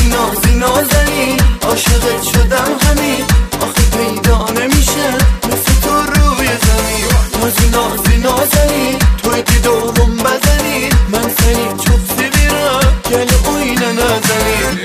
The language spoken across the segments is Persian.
نازی نازنی عاشقت شدم همین آخه پیدا نمیشه مثل تو روی زمین نازی نازنی توی دیدارم بزنی من seni çok seviyorum gel oyna nazanin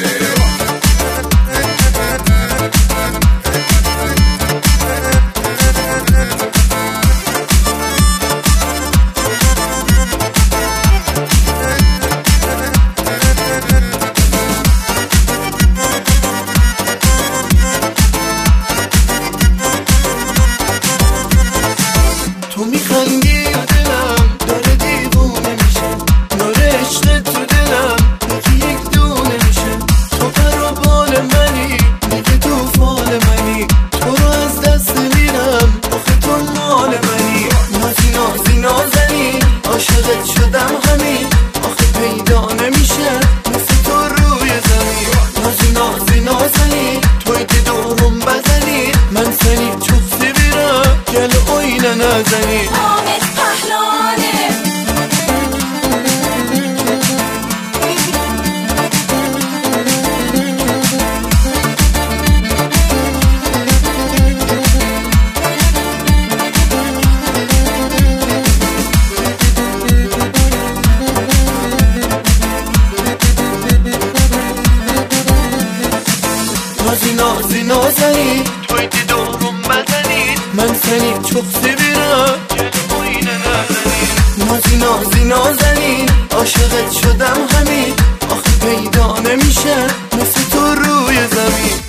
تو میخندی دلم داره دیوونه میشه نور عشق تو دلم یکی یک دونه میشه تو پر و بال منی دیگه تو فال منی تو رو از دست میرم آخه تو مال منی نازی نازنی عاشقت شدم همین آخه پیدا نمیشه مثل تو روی زمین نازی نازنی توی دیدارم بزنی من seni çok seviyorum gel oyna nazanin Ahmet Pahlane نازی نازنی توی دیدارم بزنی من seni çok seviyorum gel oyna nazanin نازی نازنی عاشقت شدم همین آخه پیدا نمیشه مثل تو روی زمین